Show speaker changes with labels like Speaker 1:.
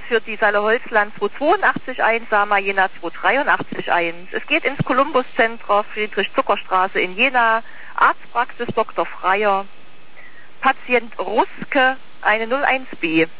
Speaker 1: für die Saale-Holzland 282 1, Sama Jena 283 1. Es geht ins Columbus-Zentrum Friedrich-Zucker-Straße in Jena, Arztpraxis Dr. Freier, Patient Ruske, eine 01b.